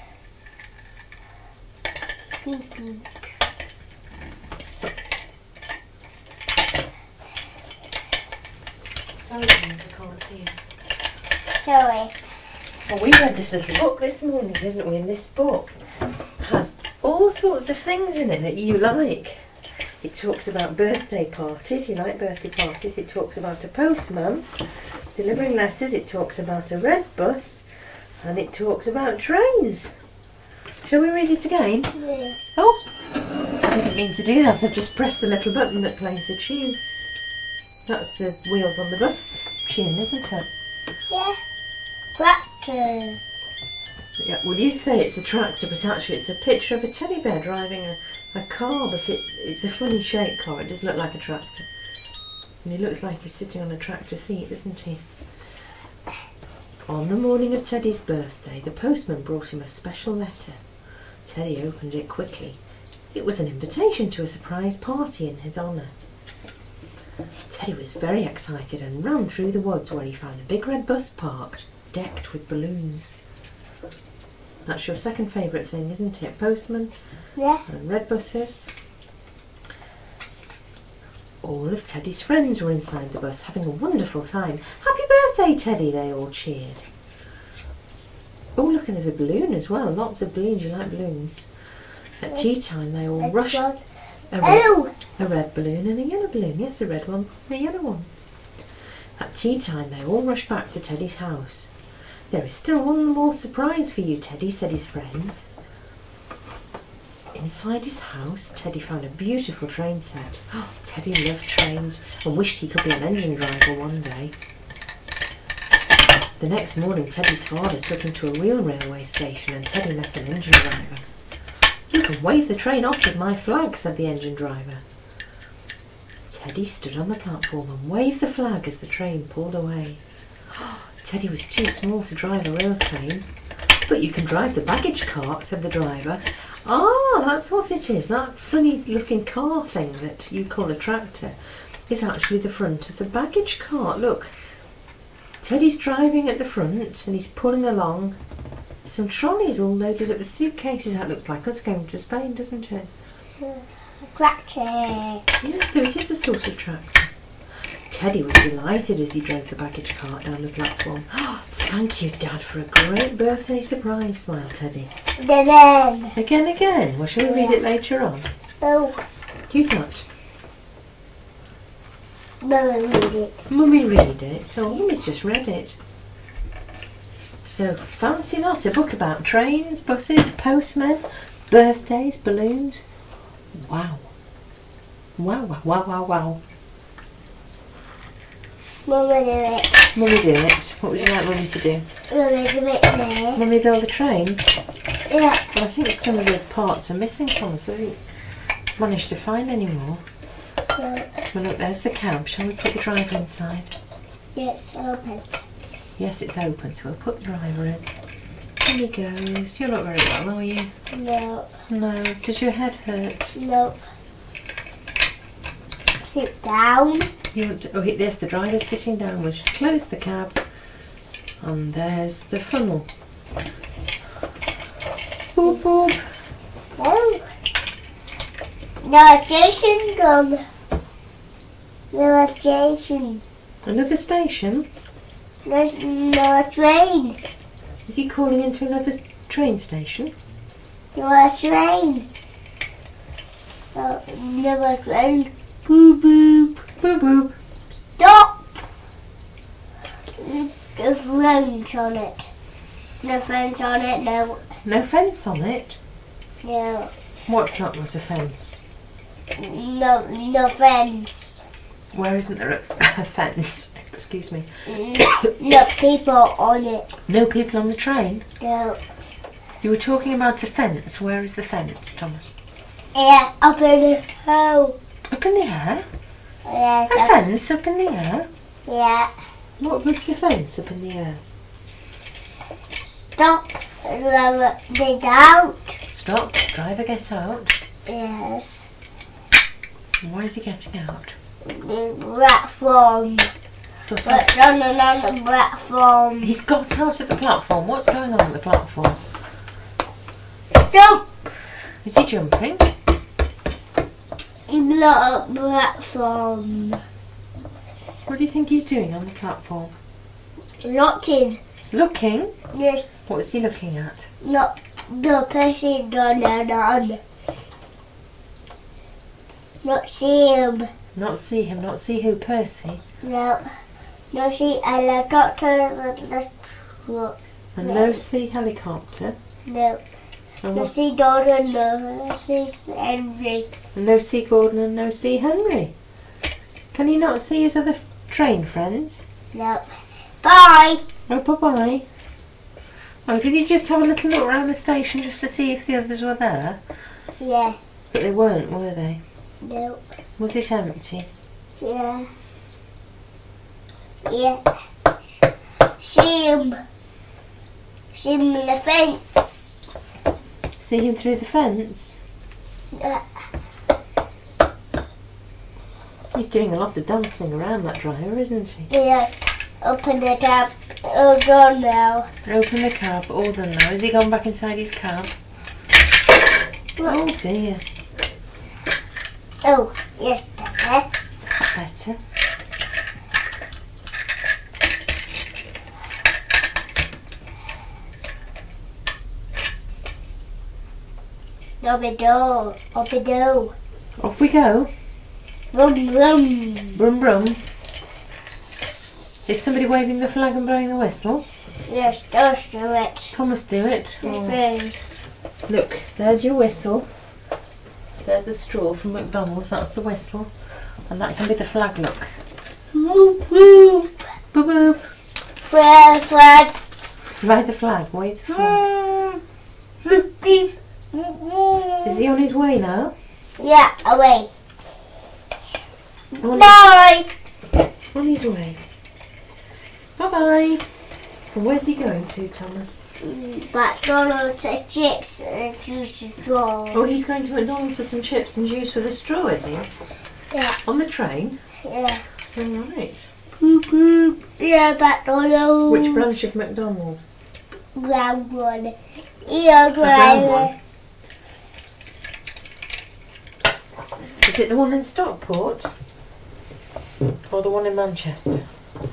Beep beep. Sorry, please, I can't see you. Sorry. Well, we read this little book this morning, didn't we? And this book has all sorts of things in it that you like. It talks about birthday parties. You like birthday parties. It talks about a postman delivering letters. It talks about a red bus. And it talks about trains. Shall we read it again? Yeah. Oh, I didn't mean to do that. I've just pressed the little button that plays the tune. That's the wheels on the bus tune, isn't it? Yeah. Tractor. Yeah, well, you say it's a tractor, but actually it's a picture of a teddy bear driving a, a car, but it, it's a funny shaped car. It doesn't look like a tractor. And he looks like he's sitting on a tractor seat, doesn't he? On the morning of Teddy's birthday, the postman brought him a special letter. Teddy opened it quickly. It was an invitation to a surprise party in his honour. Teddy was very excited and ran through the woods where he found a big red bus parked, decked with balloons. That's your second favourite thing, isn't it? Postman Yeah. and red buses. All of Teddy's friends were inside the bus having a wonderful time. Happy birthday, Teddy, they all cheered. Oh, look, and there's a balloon as well. Lots of balloons. You like balloons? At tea time, they all rushed. A red, Oh. a red balloon and a yellow balloon. Yes, a red one and a yellow one. At tea time, they all rushed back to Teddy's house. There is still one more surprise for you, Teddy, said his friends. Inside his house, Teddy found a beautiful train set. Oh, Teddy loved trains and wished he could be an engine driver one day. The next morning, Teddy's father took him to a real railway station and Teddy met an engine driver. You can wave the train off with my flag, said the engine driver. Teddy stood on the platform and waved the flag as the train pulled away. Teddy was too small to drive a real train. But you can drive the baggage cart, said the driver. Ah, that's what it is. That funny looking car thing that you call a tractor is actually the front of the baggage cart. Look, Teddy's driving at the front and he's pulling along some trolleys all loaded up with suitcases. That looks like us going to Spain, doesn't it? Tractor. Yes, so it is a sort of tractor. Teddy was delighted as he drove the baggage cart down the platform. Oh, thank you, Dad, for a great birthday surprise, smiled Teddy. Then. Again, again. Well, shall we read it later on? Oh. Who's that? Mummy read it. Mummy read it. So Mummy's just read it. So fancy that, a book about trains, buses, postmen, birthdays, balloons. Wow. Wow, wow, wow, wow, wow. Mummy do it. Mummy do it. What would you like Mummy to do? Mummy do it there. Mummy build a train? Yeah. Well, I think some of the parts are missing from us. I haven't managed to find any more. Yeah. Well, look, there's the cab. Shall we put the driver inside? Yeah, it's open. Yes, it's open, so we'll put the driver in. In he goes. You're not very well, are you? No. No. Does your head hurt? No. Sit down. You want to, oh, there's the driver sitting down. We'll close the cab. And there's the funnel. Boop, boop. Oh. Navigation gun. Navigation. Another station? There's no train. Is he calling into another train station? No train. No, no train. Boop boop. Boop, boop. Stop. The fence on it. No fence on it. No. No fence on it? No. What's not got a fence? No. No fence. Where isn't there a, a fence? Excuse me. No people on it. No people on the train? No. You were talking about a fence. Where is the fence, Thomas? Yeah, up in the hole. Up in the air? Yes. A up- fence up in the air? Yeah. What was the fence up in the air? Stop. Get out. Stop. Driver, get out. Yes. Why is he getting out? The platform. Stop. What's on another platform? He's got out of the platform. What's going on at the platform? Stop. Is he jumping? He's not a platform. What do you think he's doing on the platform? Looking. Looking? Yes. What is he looking at? Not the person done and on. Not see him. Not see him, not see who, Percy? No. Not see helicopter and the truck. And no see helicopter? No. And No what- see Gordon, no see Henry. and no see Gordon and no see Henry? Can you not see his other train friends? No. Bye. Oh, bye-bye. Oh, did you just have a little look around the station just to see if the others were there? Yeah. But they weren't, were they? No. Was it empty? Yeah. Yeah. See him. See him in the fence. See him through the fence? Yeah. He's doing a lot of dancing around, that driver, isn't he? Yes. Open the tap. Oh, gone now. Open the cab, all done now. Has he gone back inside his cab? Oh dear. Oh, yes, better. Is that better? Open door. Open door. Off we go. Rum, rum. Brum brum. Is somebody waving the flag and blowing the whistle? Yes, just do it. Thomas, do it. Oh. Yes. Look, there's your whistle. There's a straw from McDonald's, that's the whistle. And that can be the flag, look. Whoop, whoop. Boop boop. Flag, flag. Fly the flag, wave the flag. Is he on his way now? Yeah, away. On, Bye. on his way. Bye bye. And where's he going to, Thomas? McDonald's uh, chips and juice to draw. Oh, he's going to McDonald's for some chips and juice for the straw, is he? Yeah, On the train? yeah. All right. Boop, boop. Yeah, McDonald's. Which branch of McDonald's? Brown one. Yeah, The brown one. brown. Is it the one in Stockport? Or the one in Manchester?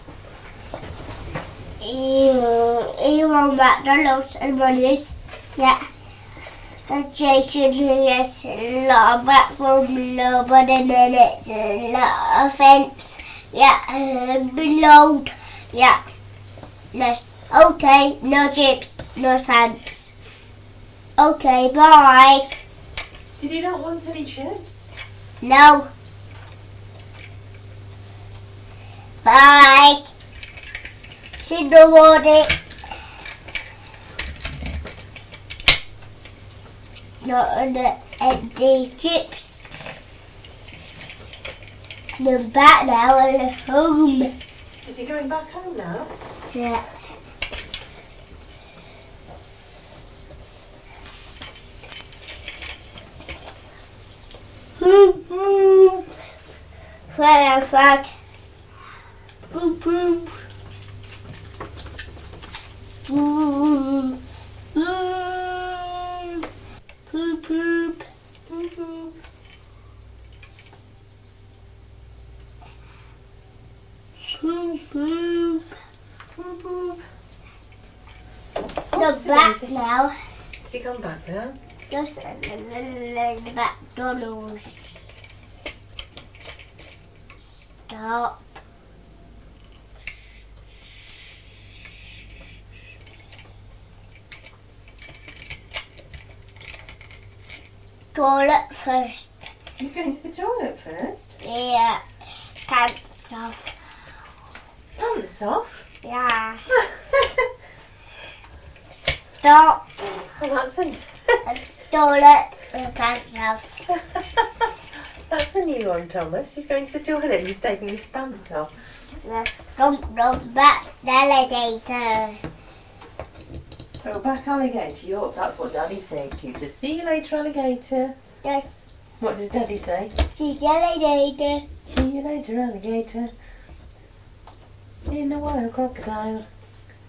You want McDonald's and Money's? Yeah. And Jason, yes, a lot of platform, nobody in it, a lot of fence. Yeah, and below. Yeah. Yes. Okay, no chips, no thanks. Okay, bye. Did you not want any chips? No. Bye. See the water. Not on the empty chips. The back now and home. Is he going back home now? Yeah. Boop, boop. Flag, flag. Boop, boop. Boop, boop. Boop, boop. Boop, boop. Boop, boop. Boop, boop. What's The it, back is it? now. Has he gone back now? Just in the McDonald's. Stop. Toilet first. He's going to the toilet first. Yeah. Pants off. Pants off? Yeah. Stop. Oh, that's a, Toilet with pants off. that's a new one, Thomas. He's going to the toilet. He's taking his pants off. Don't don't back the alligator. Go back, alligator. York. That's what Daddy says to you. He says, see you later, alligator. Just What does Daddy say? see the alligator. See you later, alligator. In a while, crocodile.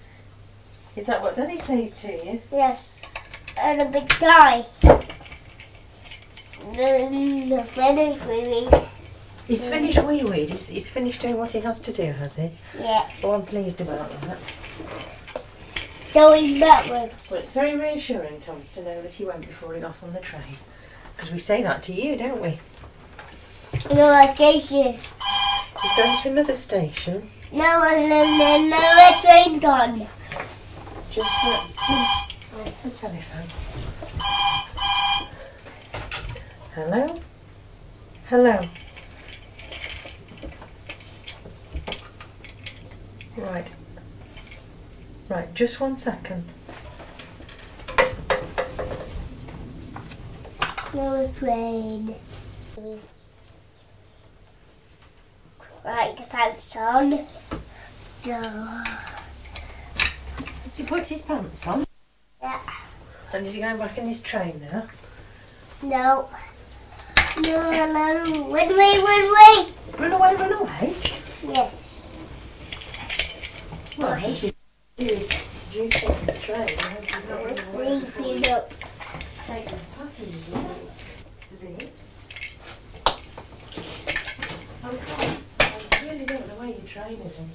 Is that what Daddy says to you? Yes. And a big guy. The finished with it. He's finished wee weed. He's, he's finished doing what he has to do, has he? Yeah. Well, I'm pleased about that. Going backwards. Well, it's very reassuring, Thomas, to know that he went before he got on the train. Because we say that to you, don't we? No station. He's going to another station. No, no, no, no, train's on. Just let's see. Where's the telephone? Hello? Hello? Right. Right, just one second. No train. Right, the pants on. No. Has he put his pants on? Yeah. And is he going back in his train now? No. No, no. Run away, run away. Run away, run away? Yes. Well, I think he's juicing on the train. I hope he's not running away before he Sleeping up. takes his passengers away. To be. Oh, Thomas, I really don't know where your train is, I'm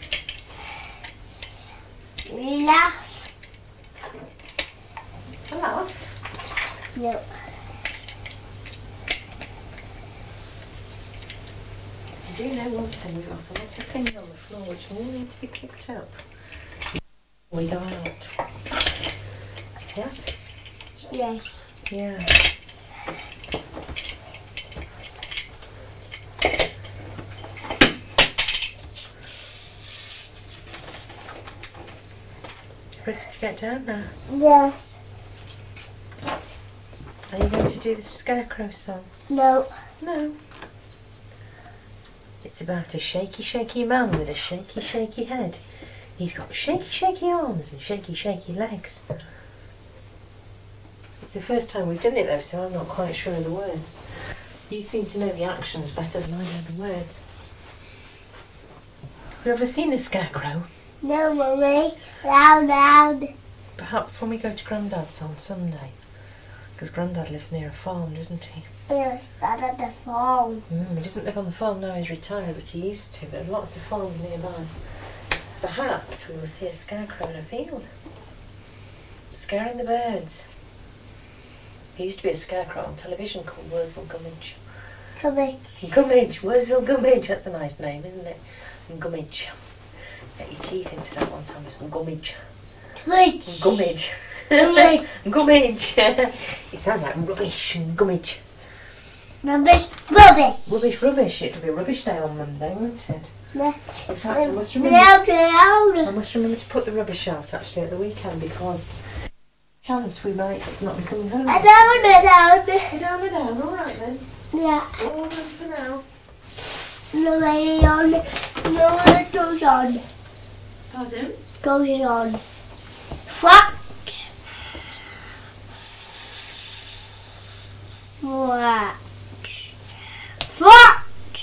sorry. Laugh. A laugh? No. I do know one thing, we've got some little things on the floor which all need to be picked up. We go out. Yes? Yes. Yeah. Ready to get down now? Yes. Are you going to do the Scarecrow song? No. No. It's about a shaky, shaky man with a shaky, shaky head. He's got shaky, shaky arms and shaky, shaky legs. It's the first time we've done it though, so I'm not quite sure of the words. You seem to know the actions better than I know the words. Have you ever seen a scarecrow? No, Mummy. Loud, loud. Perhaps when we go to Grandad's on Sunday. Because Grandad lives near a farm, doesn't he? Yes, that at the farm. Mm, he doesn't live on the farm now, he's retired, but he used to. But there are lots of farms nearby. Perhaps we will see a scarecrow in a field, scaring the birds. There used to be a scarecrow on television called Wurzel Gummidge. Gummidge. Gummidge, Wurzel Gummidge, that's a nice name, isn't it? Gummidge. Get your teeth into that one, Thomas. Gummidge. Gummidge. Gummidge. Gummidge. Gummidge. It sounds like rubbish and gummidge. Rubbish. Rubbish. Rubbish, rubbish. It'll be rubbish day on Monday, won't it? No. In fact, I must remember. Loud, loud. I must remember to put the rubbish out actually at the weekend because chance we might not be coming home. I don't know. You're down and down, alright then. Yeah. All done for now. No, lady on. No, it goes on. Pardon? Goes on. What? What? What?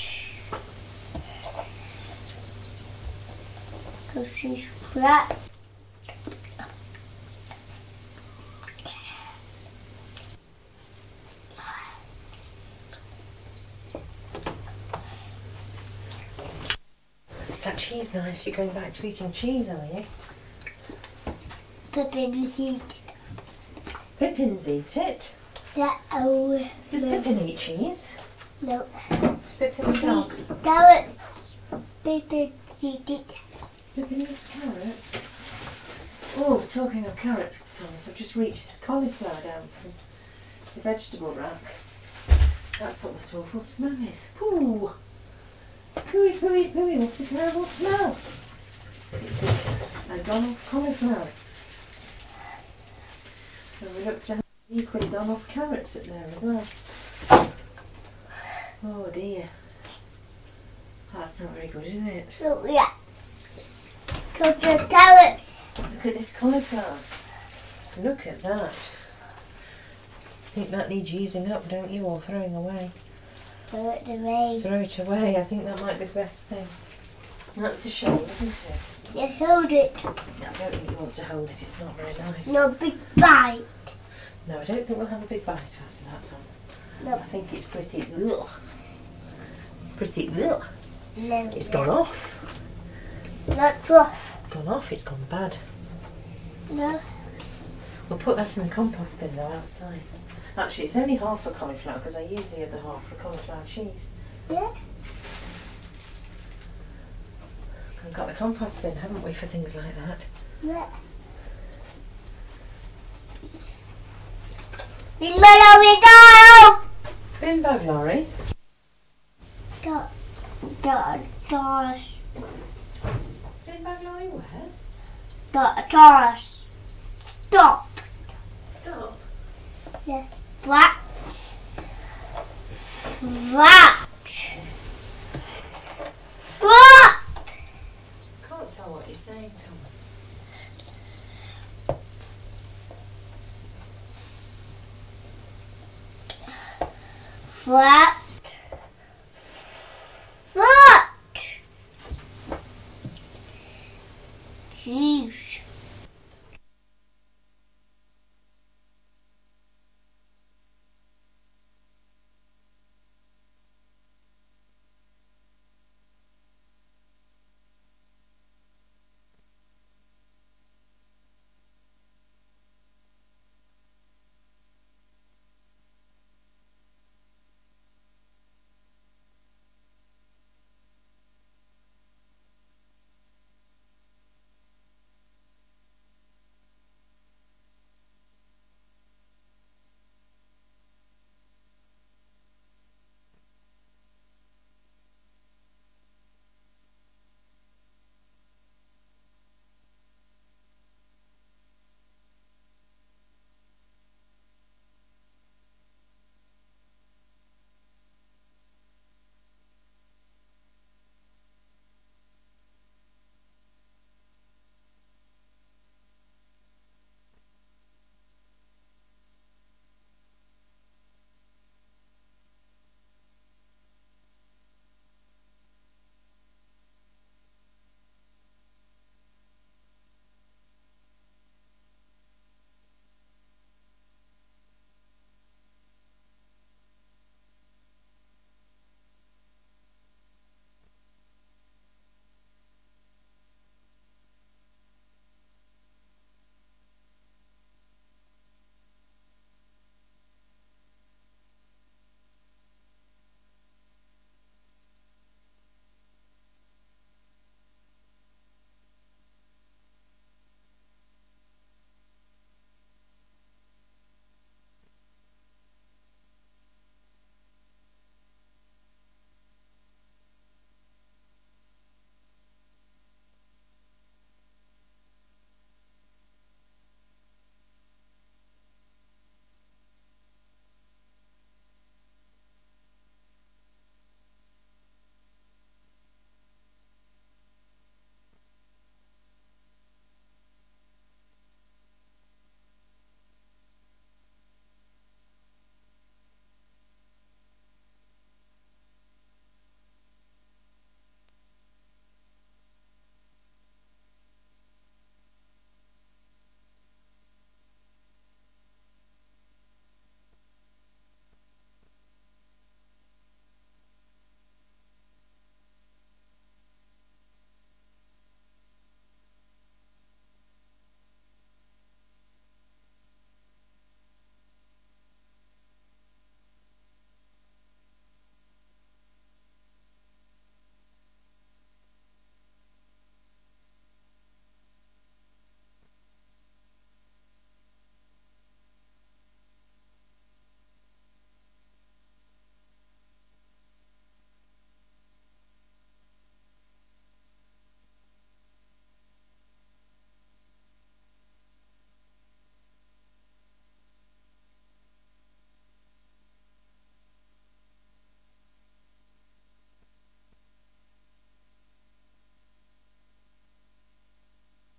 So she's flat. Is that cheese nice? You're going back to eating cheese, are you? Pippin's eat. Pippins eat it. Yeah, oh. Does no. Pippin eat cheese? No. Pippin the dog. Carrots. Pippin's eat it. Pippin eats carrots. Oh, talking of carrots, Thomas, I've just reached this cauliflower down from the vegetable rack. That's what that awful smell is. Pooh! Pooey, pooey, pooey, what a terrible smell! It's a, a gone off cauliflower. And we looked at equally gone off carrots up there as well. Oh dear. That's not very good, is it? So, yeah. Got the carrots. Look at this cauliflower. Look at that. I think that needs using up, don't you, or throwing away? Throw it away. Throw it away, I think that might be the best thing. That's a shame, isn't it? Just hold it. No, I don't think you want to hold it, it's not very nice. No big bite. No, I don't think we'll have a big bite out of that, Tom. No. I think it's pretty ugh. Pretty ugh. No. It's gone off. Not rough. Gone off, it's gone bad. No. We'll put that in the compost bin though outside. Actually, it's only half a cauliflower because I use the other half for cauliflower cheese. Yeah. We've got the compost bin, haven't we, for things like that? Yeah. It's my Bin bag lorry. Dot, dot, toss. Bin bag lorry where? Dot, toss. Stop. Stop. Yeah. Flat. Flat. Flat. Can't tell what you're saying, Tom. Flat. Flat. Jeez.